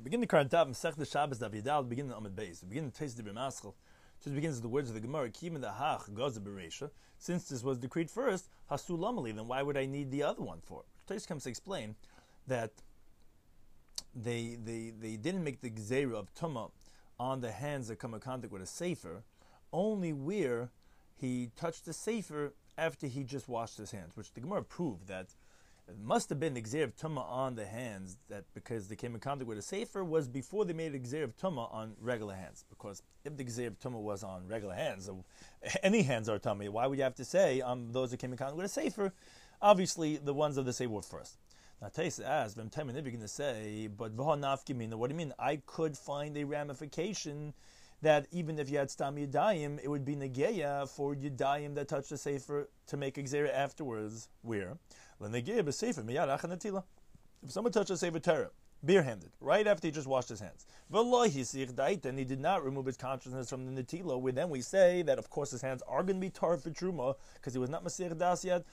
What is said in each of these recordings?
Begin the current Tav Masech the Shabbos Daf Yidal. Begin the Amud Beis. Begin the Taste of B'Maschel. Just begins with the words of the Gemara. Kim the Hach Gaza Bereisha. Since this was decreed first, Hasu Lamali. Then why would I need the other one for? Taste comes to explain that they didn't make the Gzeira of Tumah on the hands that come in contact with a sefer, only where he touched the sefer after he just washed his hands, which the Gemara proved that it must have been the Gzeir of Tumah on the hands, that because they came in contact with a sefer was before they made a Gzeir of Tumah on regular hands. Because if the Gzeir of Tumah was on regular hands, any hands are Tumah, why would you have to say those that came in contact with a sefer? Obviously, the ones of the sefer were first. Now, Taisa asks, "V'em Temin, if you're going to say, but v'ha nafkimina, what do you mean? I could find a ramification that even if you had stam yadayim, it would be negeya for yadayim that touched the sefer to make a gzeira afterwards. Where? If someone touched a sefer Torah, barehanded, right after he just washed his hands, and he did not remove his consciousness from the netila, where then we say that of course his hands are going to be tar for truma because he was not masir das yet,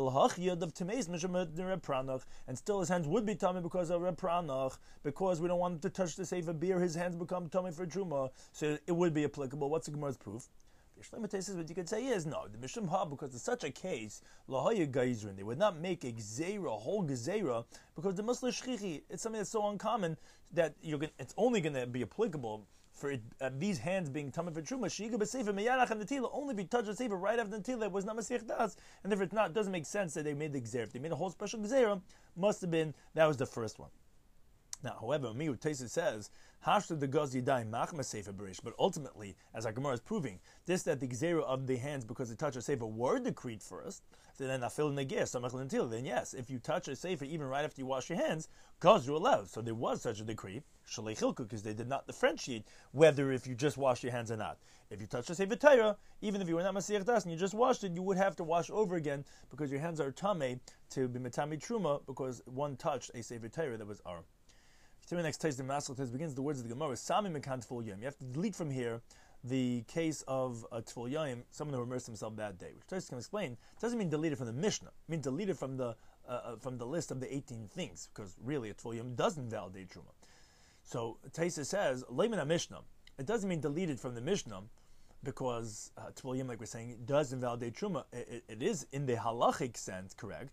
and still his hands would be tummy because of Reb Pranach, because we don't want him to touch the sefer beer, his hands become tummy for truma, so it would be applicable. What's the Gemara's proof? What you could say is no, the Mishum Ha, because in such a case, Lahaya Geizrin, they would not make a Gzeira, a whole Gzeira, because the Muslim Shchichi, it's something that's so uncommon that it's only going to be applicable for these hands being Tamid for Truma. Shiga B'Sefer Meyarach and Netila only be touched the Sefer right after the Netila. It was not Masech Das, and if it's not, it doesn't make sense that they made the Gzeira. If they made a whole special Gzeira, must have been, that was the first one. Now, however, Miut Tesa says, Hashta the Gaz Yidai Machma Sefer Berish, but ultimately, as our Gemara is proving, this that the Gzeira of the hands because they touch a Sefer were decreed first, then Afil Negir, Samach Lentil, then yes, if you touch a Sefer even right after you wash your hands, Gaz you're allowed. So there was such a decree, Shalei Chilku, because they did not differentiate whether if you just wash your hands or not. If you touch a Sefer Torah, even if you were not Masir Das and you just washed it, you would have to wash over again because your hands are Tameh to be Metami Truma because one touched a Sefer Torah that was Ar. The next taste of Masel begins the words of the Gemara. Sami mekan tful yom. You have to delete from here the case of a tful yom, someone who immersed himself that day. Which Taisa can explain. It doesn't mean deleted from the Mishnah. It means deleted from the list of the 18 things, because really a tful yom doesn't validate truma. So Taisa says leimin Mishnah. It doesn't mean deleted from the Mishnah, because tful yom, like we're saying, does invalidate truma. It is in the halachic sense correct.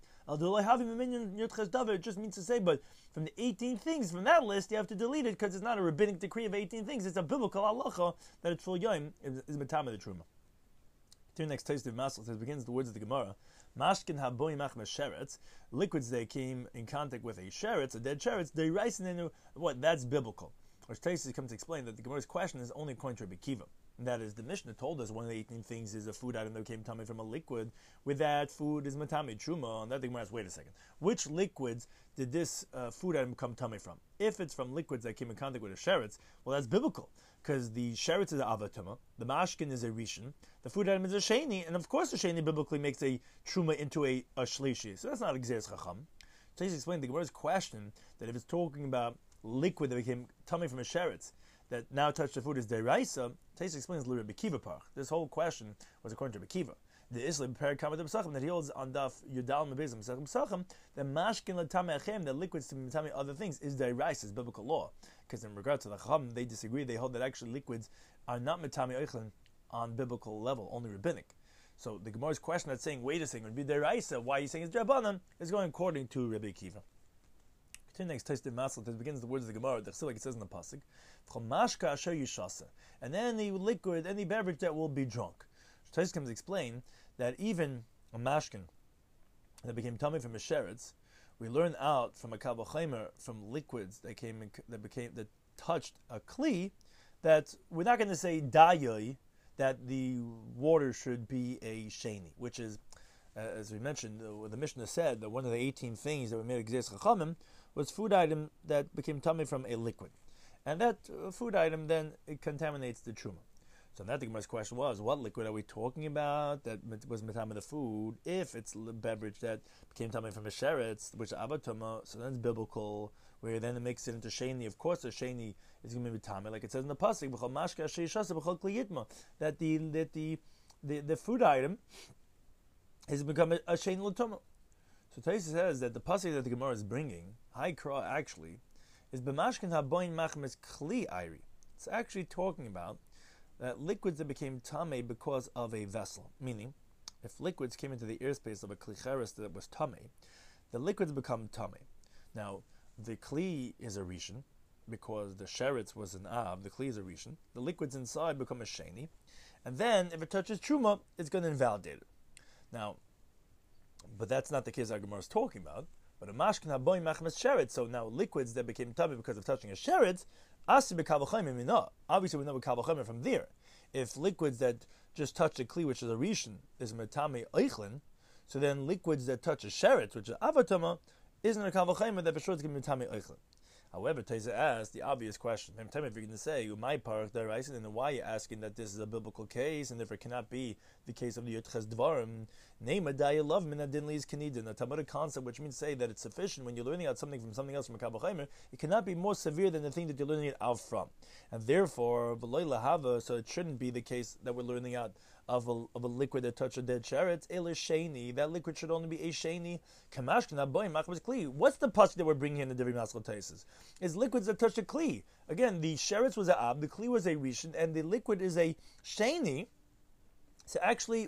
It just means to say, but from the 18 things from that list, you have to delete it because it's not a rabbinic decree of 18 things. It's a biblical halacha that a tful yom is matama the truma. To next taste of Masel says begins the words of the Gemara. Mashkin haboy machmas sheretz, liquids they came in contact with a sheretz, a dead sheretz. They rice and they knew what that's biblical. Which Taisa comes to explain that the Gemara's question is only according to Rabbi Kiva. And that is, the Mishnah told us one of the 18 things is a food item that came tummy from a liquid. With that, food is matami truma. And that the Gemara asks, wait a second. Which liquids did this food item come tummy from? If it's from liquids that came in contact with a sheretz, well, that's biblical. Because the sheretz is an avatuma, the mashkin is a rishon, the food item is a sheni, and of course the sheni biblically makes a truma into a shlishi. So that's not exeris chacham. So he's explaining the Gemara's question that if it's talking about liquid that became tummy from a sheretz, that now touched the food is deraisa, Taisa explains the Rabbi Kiva parch. This whole question was according to Rabbi Kiva. The Islam prepared Kamad B'Sachim that he holds on Daf Yudal Mebezim B'Sachim that mashkin l'tamei achem, that liquids to tamei other things is deraisa, is biblical law. Because in regard to the Chacham, they disagree. They hold that actually liquids are not metami oichlin on biblical level, only rabbinic. So the Gemara's question that's saying, wait a second, would be deraisa, why are you saying it's drabanan, is going according to Rabbi Kiva. Next taste of Masel begins the words of the Gemara, like it says in the pasuk, and then the liquid, any beverage that will be drunk. Taisa comes to explain that even a mashkin that became tummy from a sheretz, we learn out from a kavach from liquids that touched a kli, that we're not going to say dayoi that the water should be a sheni, which is, as we mentioned, the Mishnah said that one of the 18 things that we made exist chachamim was food item that became tummy from a liquid. And that food item then it contaminates the truma. So that the Gemara's question was, what liquid are we talking about that was matama the food? If it's a beverage that became tummy from a sheretz, which is avatuma, so then it's biblical, where then it makes it into sheni. Of course, the sheni is going to be tummy, like it says in the pasuk, that the food item has become a sheni l'tumah. So Taisa says that the pasuk that the Gemara is bringing, Haikra actually, is b'mashkin haboin machmas kli ayri. It's actually talking about that liquids that became tamei because of a vessel. Meaning, if liquids came into the airspace of a kli cheres that was tamei, the liquids become tamei. Now, the kli is a rishon, because the sheretz was an av, the kli is a rishon. The liquids inside become a sheni, and then if it touches truma, it's going to invalidate it. Now, but that's not the case our Gemara is talking about. But a mashkin haboin machmas sheretz. So now liquids that became tamei because of touching a sheretz, asi b'kavachayim minah. Obviously, we know b'kavachayim from there. If liquids that just touch a kli, which is a rishon, is metame eichlin, so then liquids that touch a sheretz, which is avatama, isn't a kavachayim that for sure it's going to be metame eichlin. However, Taisa asked the obvious question. If you're going to say, "My parach deraisa," then why are you asking that this is a biblical case and therefore it cannot be the case of the Yotches Dvarim? Name a daya love min adin li's kanidin, a Talmudic concept, which means say that it's sufficient when you're learning out something from something else from a Kabbalah Chaimer. It cannot be more severe than the thing that you're learning it out from, and therefore v'loy lahava. So it shouldn't be the case that we're learning out of a liquid that touched a dead sheretz. Sheni, that liquid should only be a sheni. Kamashkin haboim machmas kli. What's the pasuk that we're bringing in the Divrei Maskal Taisus? Is liquids that touch a kli. Again, the sheretz was a ab, the kli was a rishon, and the liquid is a sheni. So actually,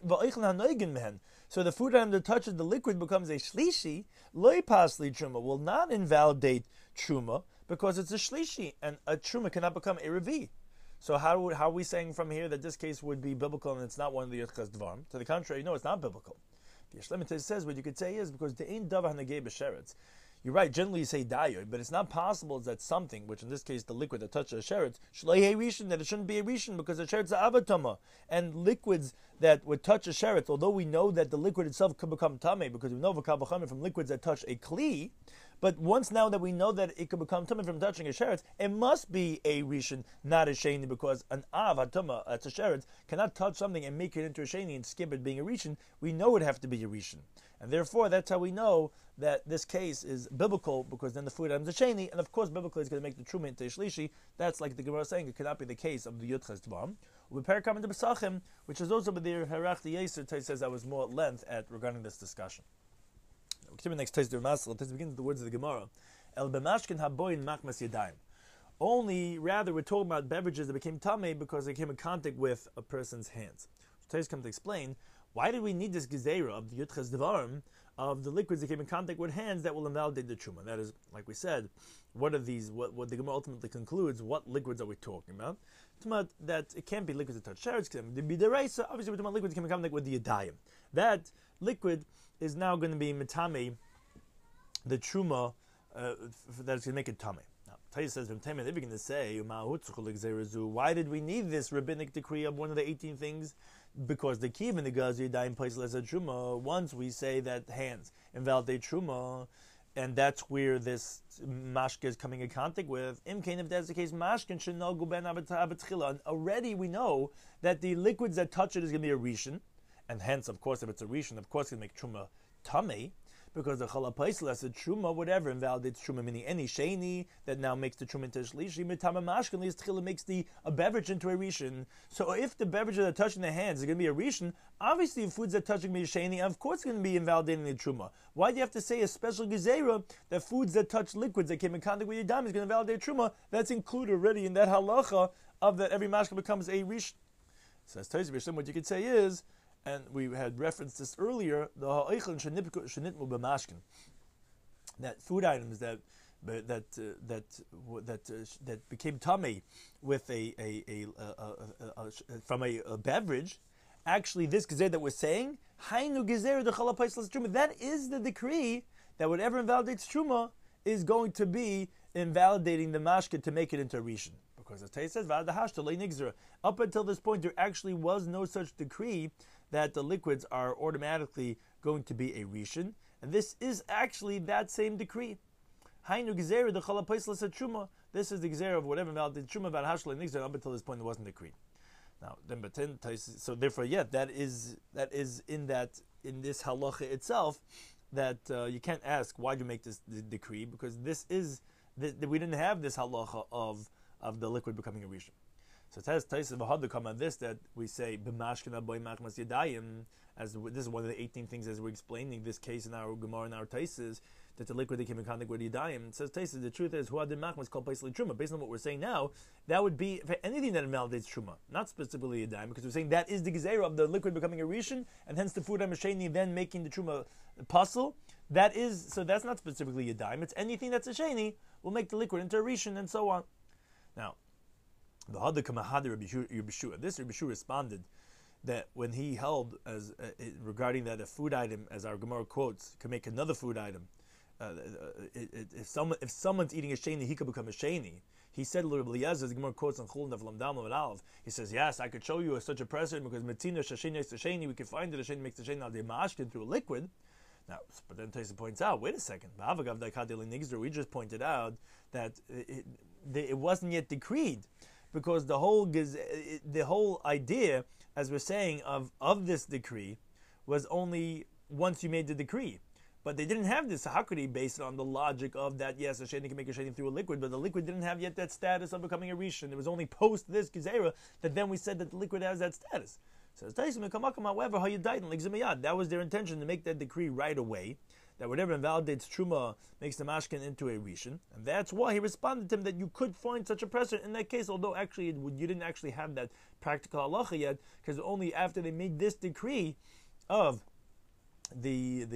so the food item that touches the liquid becomes a shlishi. Loy pasli truma will not invalidate truma because it's a shlishi, and a truma cannot become a revi. So how are we saying from here that this case would be biblical and it's not one of the Yotches Dvarim? To the contrary, no, it's not biblical. The Yeshlemitz says what you could say is because the ain't davar hanagei b'sheretz. You're right, generally you say dayoy, but it's not possible that something, which in this case the liquid that touches a sheretz, shlei rishon, that it shouldn't be a rishon because the sheretz is avatama. And liquids that would touch a sheretz, although we know that the liquid itself could become tamei, because we know v'kavachamim from liquids that touch a kli, but once now that we know that it could become tamei from touching a sheretz, it must be a rishon, not a sheni, because an av hatama, that's a sheretz, cannot touch something and make it into a sheni and skip it being a rishon. We know it would have to be a rishon. And therefore, that's how we know that this case is biblical, because then the food item is a sheni, and of course, biblically, it's going to make the truma into a shlishi. That's like the Gemara is saying, it cannot be the case of the Yotches Dvarim. We parakam into Pesachim, which is also with the Herach the Yeser. Tais says that was more at length regarding this discussion. We continue next Tais Masel. Tais begins with the words of the Gemara. El b'mashkin haboin machmas yadayim. Only, rather, we're talking about beverages that became tamei because they came in contact with a person's hands. So Tais comes to explain, why did we need this gezerah of the Yotches Dvarim, of the liquids that came in contact with hands that will invalidate the truma? That is, like we said, what are these? What the Gemara ultimately concludes? What liquids are we talking about? It's about that it can't be liquids that touch sheretz. The bideraisa, obviously, we're talking about liquids that came in contact with the yadayim. That liquid is now going to be metame the truma that is going to make it tamei. Now, Taya says, if you're going to say, why did we need this rabbinic decree of one of the 18 things? Because the kiv in the gazi yadayim place less truma. Once we say that hands invalidate truma, and that's where this mashke is coming in contact with. Imkain, if that's the case, mashkin should know guben abatchila. And already we know that the liquids that touch it is going to be a rishon, and hence, of course, if it's a rishon, of course, it's going to make truma tamei, because the chalapais said truma, whatever invalidates truma, meaning any sheni that now makes the truma into shlishi, mitama mashkin least tchila makes a beverage into a rishon. So if the beverages that are touching the hands is going to be a rishon, obviously if foods that are touching me sheni, of course it's going to be invalidating the truma. Why do you have to say a special gezerah that foods that touch liquids that came in contact with your dam is going to validate truma? That's included already in that halacha of that every mashkin becomes a rishon. So as Taiz B'Shem, what you could say is, and we had referenced this earlier, the ha'eichlin shenitmu b'mashkin, that food items that became tamei with from a beverage. Actually, this gezer that we're saying, hainu gezer the chalapais truma, that is the decree that whatever invalidates truma is going to be invalidating the mashkin to make it into a rishon. Because as Tay says, up until this point, there actually was no such decree that the liquids are automatically going to be a rishon, and this is actually that same decree. Hainu gezer the chalapais truma. This is the gezer of whatever invalidates truma about hashla nigzer. Up until this point, there wasn't a decree. Now, then, but then, so therefore, yeah, that is in this halacha itself that you can't ask why do you make this decree, because this is we didn't have this halacha of the liquid becoming a rishon. So it has Taisa v'hadu come on this that we say b'mashkin aboy machmas yadayim, as this is one of the 18 things as we're explaining this case in our Gemara and our Taises, that the liquid that came in contact with Yadayim. It says, Taisa, the truth is, Huadin Machma is called Paisli Truma. Based on what we're saying now, that would be for anything that invalidates Truma, not specifically Yadayim, because we're saying that is the Gezerah of the liquid becoming a Rishon, and hence the food HaMasheni then making the Truma puzzle. That is, so that's not specifically Yadayim. It's anything that's a Sheni will make the liquid into a Rishon, and so on. Now, the Hadda Kamahada Rabbi Shua. This Rabbi Shua responded that when he held as regarding that a food item, as our Gemara quotes, can make another food item. If someone's eating a sheni, he could become a sheni. He said, Rabbi Eliezer, the Gemara quotes on Chulun Daf Lam and Aleph. He says, yes, I could show you such a precedent because Metina Shasheni makes the sheni. We can find that a sheni makes the sheni al mashkin through a liquid. Now, but then Taisa points out, wait a second. We just pointed out that it wasn't yet decreed, because the whole idea, as we're saying, of this decree was only once you made the decree. But they didn't have this hakuri based on the logic of that, yes, a sheni can make a sheni through a liquid, but the liquid didn't have yet that status of becoming a rishon. It was only post this gezerah that then we said that the liquid has that status. So however, how you died in ligzimiyad, that was their intention, to make that decree right away, that whatever invalidates truma makes the mashkin into a rishon, and that's why he responded to him that you could find such a precedent in that case, although actually you didn't actually have that practical halacha yet, because only after they made this decree of the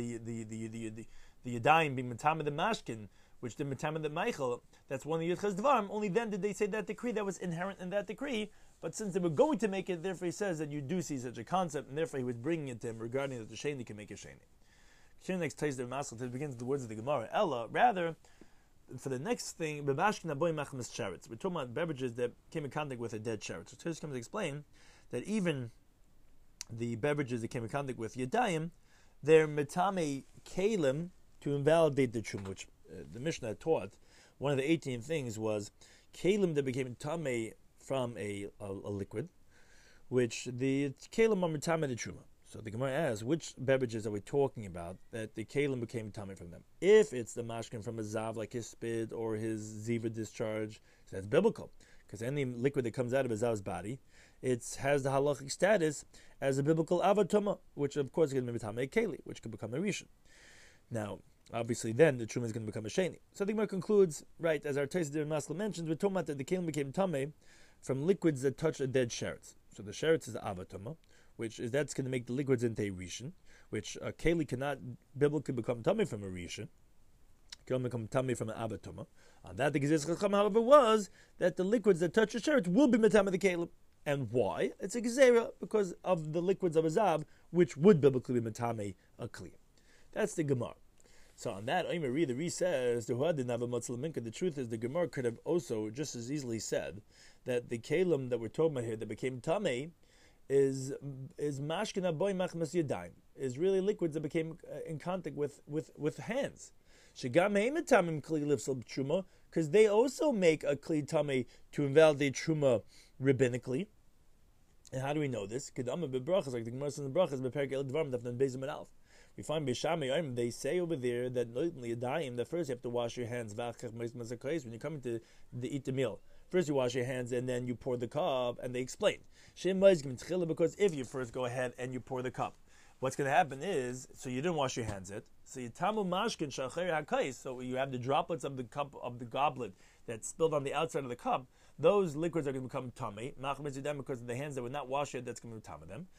yadayim being matama the mashkin, which the matama the meichel, that's one of the yudchas dvarim, only then did they say that decree that was inherent in that decree. But since they were going to make it, therefore he says that you do see such a concept, and therefore he was bringing it to him regarding that the sheni can make a sheni. Next ties the masel begins the words of the Gemara. Ella, rather, for the next thing, we're talking about beverages that came in contact with a dead sheretz. So Tzitz comes to explain that even the beverages that came in contact with yadayim, they're metame kalim to invalidate the truma, which the Mishnah taught. One of the 18 things was kalim that became tamei from a liquid, which the kalim are metame the truma. So the Gemara asks, which beverages are we talking about that the kalim became tummy from them? If it's the mashkin from a zav, like his spit or his ziva discharge, so that's biblical. Because any liquid that comes out of a zav's body, it has the halachic status as a biblical avatuma, which of course is going to be tamei keli, which could become a rishon. Now, obviously then the truma is going to become a sheni. So the Gemara concludes, right, as our Taisa Dir Masla mentions, we're talking about that the kalim became tamei from liquids that touch a dead sheretz. So the sheretz is the avatuma, that's going to make the liquids into a rishon, which a keli cannot biblically become tummy from a rishon. It can only become tummy from an abatuma. On that, the Gezerah Chacham, however, was that the liquids that touch a sheretz will be metame the kelim. And why? It's a Gezerah because of the liquids of a zav, which would biblically be metame a kli. That's the Gemara. So on that, the Ri says, the truth is the Gemara could have also just as easily said that the kelim that we're talking about here that became tamei is mashkin aboy machmas yadayim, is really liquids that became in contact with hands. Shegam heimetamim kli lifsal truma, because they also make a kli tamei to invalidate truma rabbinically. And how do we know this? Kedama bebrachas, like the Gemara says in the brachas, beperek el dvarim dafnan bezim and alf. We find Bishami, they say over there that that first you have to wash your hands when you come to eat the meal. First you wash your hands and then you pour the cup, and they explain. Because if you first go ahead and you pour the cup, what's going to happen is, so you didn't wash your hands yet, so you tamu mashkin shacher hakais, so you have the droplets of the cup, of the goblet that spilled on the outside of the cup. Those liquids are going to become tummy, because of the hands that were not washed yet, that's going to be tummy them.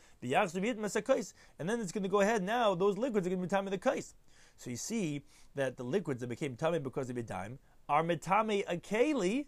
And then it's going to go ahead now, those liquids are going to be tummy the kais. So you see that the liquids that became tummy because of Yadayim are metame a keli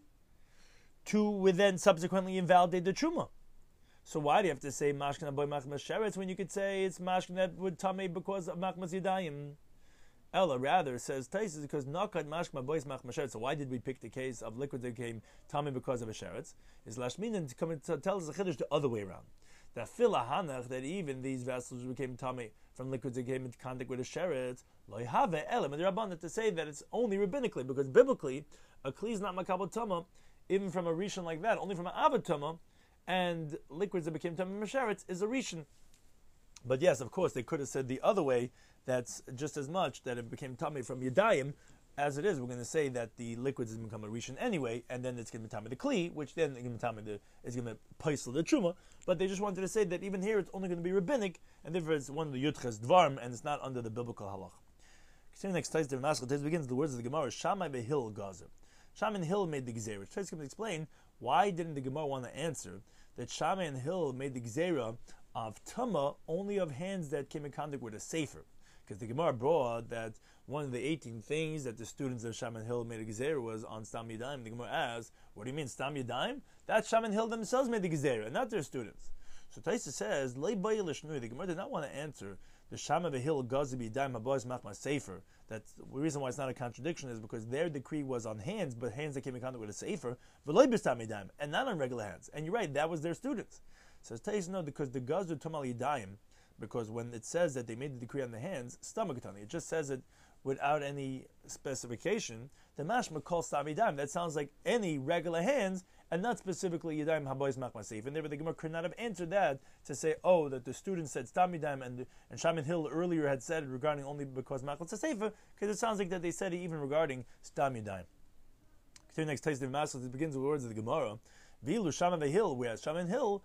to then subsequently invalidate the truma. So why do you have to say mashkin aboy machmas sheretz when you could say it's mashkin that would tummy because of machmas Yadayim? Ella rather says Taisus because nakat mashma bois machmas sheretz. So why did we pick the case of liquid that became tummy because of a sheretz? Is lashminan to come and tell us a chiddush the other way around. That filahanach, that even these vessels became tummy from liquids that came into contact with a sheretz, lo have elam and rabbanan to say that it's only rabbinically, because biblically a kli is not makabel tama even from a rishon like that, only from an avatama, and liquids that became tummy from a sheretz is a rishon. But yes, of course, they could have said the other way. That's just as much that it became tummy from yadayim as it is. We're going to say that the liquids has become a rishon anyway, and then it's going to be tummy the kli, which then is going to paisel the truma. But they just wanted to say that even here it's only going to be rabbinic, and therefore it's one of the yudches dvarm, and it's not under the biblical halach. Continuing next Tais begins the words of the Gemara, Shammai beHill Gazer. Shammai and Hill made the Gzeira. Tais can explain why didn't the Gemara want to answer that Shammai and Hill made the Gzeira of Tuma only of hands that came in contact with a Sefer. Because the Gemara brought that one of the 18 things that the students of Shammai and Hill made a Gzeira was on Stam Yadayim. The Gemara asks, what do you mean Stam Yadayim? That Shammai and Hill themselves made the Gzeira, not their students. So Taisa says, the Gemara did not want to answer the Shammai V'Hill Gazi B'Yadayim Haboz Machma Sefer. That the reason why it's not a contradiction is because their decree was on hands, but hands that came in contact with a Sefer, V'Loi B'Stam Yadayim, and not on regular hands. And you're right, that was their students. So Taisa no, because the Gazu Tumal Yadayim, because when it says that they made the decree on the hands, Stamakatani, it just says it without any specification. The mashma calls Stam Yadayim. That sounds like any regular hands, and not specifically Yadayim Habois Machma Sefer. And therefore the Gemara could not have answered that to say, oh, that the student said Stam Yadayim, and Shammai Hill earlier had said it regarding only because Machma Sefer, because it sounds like that they said it even regarding Stam Yadayim. Continue next Tais Masas, it begins with the words of the Gemara. Vilu Shammai Hill, whereas Shammai Hill,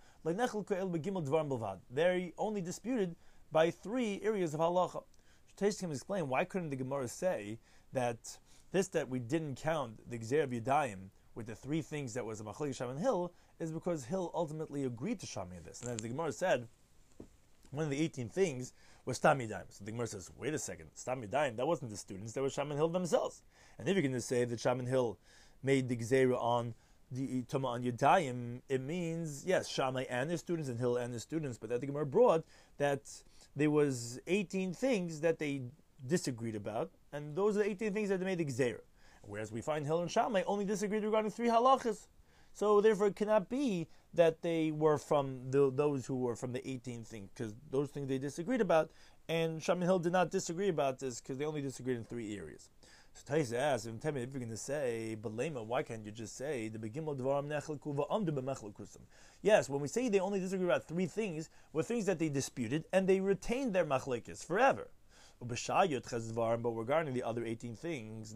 they're only disputed by 3 areas of halacha. Tais can explain why couldn't the Gemara say that we didn't count the Gzeir of Yadayim with the 3 things that was a Machlek Shammai and Hill is because Hill ultimately agreed to Shammai in this. And as the Gemara said, one of the 18 things was Stam Yadayim. So the Gemara says, wait a second, Stam Yadayim, that wasn't the students, that was Shammai and Hill themselves. And if you're going to say that Shammai and Hill made the Gzeir on the Tuma on Yadayim, it means, yes, Shammai and his students and Hill and his students, but that the Gemara brought that there was 18 things that they disagreed about, and those are the 18 things that they made the Gzeira. Whereas we find Hill and Shammai only disagreed regarding 3 halachas. So therefore it cannot be that they were from those who were from the 18 things, because those things they disagreed about, and Shammai and Hill did not disagree about this because they only disagreed in 3 areas. So Taisa asks, if you're going to say, but Lema, why can't you just say, the begimel dvaram nechleku va'amdu b'mechlekusim? Yes, when we say they only disagree about 3 things, were things that they disputed, and they retained their machlekes forever. But regarding the other 18 things,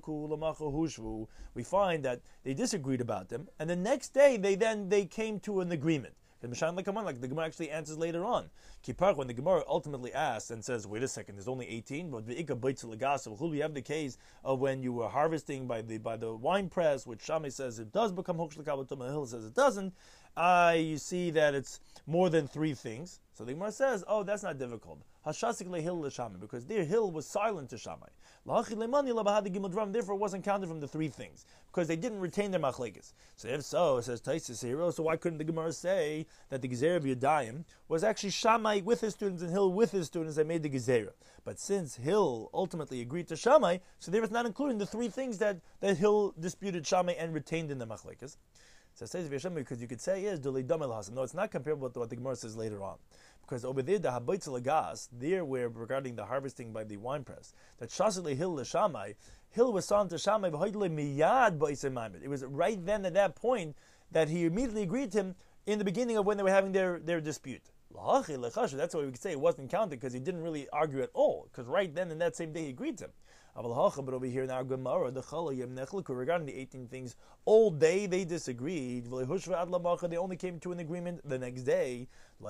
we find that they disagreed about them, and the next day they came to an agreement. Like the Gemara actually answers later on. Kipar, when the Gemara ultimately asks and says, wait a second, there's only 18, but we have the case of when you were harvesting by the wine press, which Shammai says it does become Hokshlikah, but Hill says it doesn't. You see that it's more than 3 things. So the Gemara says, oh, that's not difficult. Hashasik leHill leShammai, because their Hill was silent to Shammai. Therefore it wasn't counted from the 3 things, because they didn't retain their machlekes. So if so, it says Taisus here, so why couldn't the Gemara say that the Gzeira of Yadayim was actually Shammai with his students and Hill with his students that made the Gzeira? But since Hill ultimately agreed to Shammai, so there was not including the 3 things that Hill disputed Shammai and retained in the machlekes. So it says because you could say yes, no, it's not comparable to what the Gemara says later on. Because over there, the Habaytz Lagas, there where regarding the harvesting by the wine press, that Shasile Hill Shammai, Hill was on to Shammai, it was right then at that point that he immediately agreed to him in the beginning of when they were having their dispute. That's why we could say it wasn't counted because he didn't really argue at all, because right then in that same day he agreed to him. But over here in our Gemara, regarding the 18 things, all day they disagreed. They only came to an agreement the next day.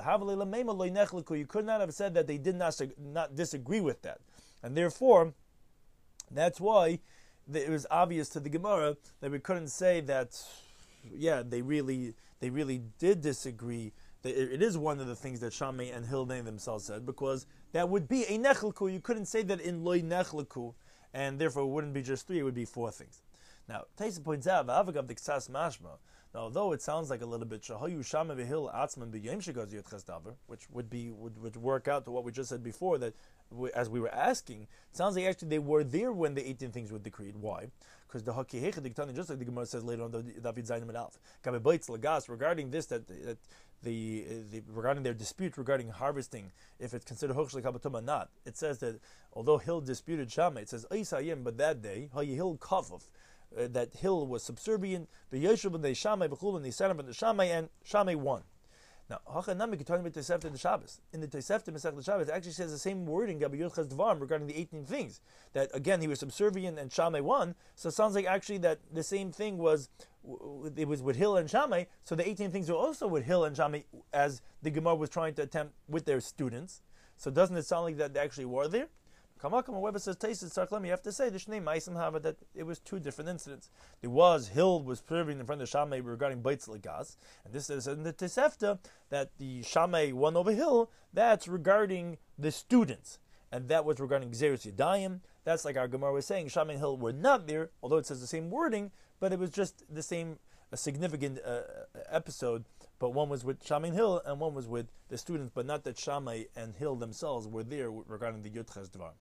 You could not have said that they did not disagree with that. And therefore, that's why it was obvious to the Gemara that we couldn't say that, yeah, they really did disagree. It is one of the things that Shammai and Hill themselves said, because that would be a nechleku. You couldn't say that in loy nechleku, and therefore it wouldn't be just 3, it would be 4 things. Now, Taisa points out, V'avagav diksas mashma, now although it sounds like a little bit, Shahayu Shammai v'Hill atzman b'yom shegaz yot chesdavar, which would work out to what we just said before, that as we were asking, it sounds like actually they were there when the 18 things were decreed. Why? Because the Hakihecha Diktani, just like the Gemara says later on, David Zaynim and Alf, Gabebaitz Lagas, regarding this, that regarding their dispute regarding harvesting, if it's considered Hochshlik Habatuma or not, it says that although Hill disputed Shammai, it says Eisayim, but that day, Hill Kafuf, that Hill was subservient, the Yeshua and the Shammai, Bechul and the Sanam and the Shammai, and Shammai won. Now, Hachanami talking about Tosefta the Shabbos. In the Tosefta Masech the Shabbos, it actually says the same wording, Gabi Yochaz Dvarim, regarding the 18 things. That again, he was subservient and Shammai won. So it sounds like actually that the same thing was with Hill and Shammai. So the 18 things were also with Hill and Shammai, as the Gemara was trying to attempt with their students. So doesn't it sound like that they actually were there? Kamakam, whoever says Taisis Tzarklem, you have to say the Shnei Maisim Hava that it was two different incidents. There was Hill was serving in front of Shammai regarding Beitz Legas, and this says in the Tesefta that the Shammai won over Hill. That's regarding the students, and that was regarding Xeris Yadayim. That's like our Gemara was saying. Shammai and Hill were not there, although it says the same wording, but it was just the same significant episode. But one was with Shammai and Hill, and one was with the students, but not that Shammai and Hill themselves were there regarding the Yud Ches Dvar.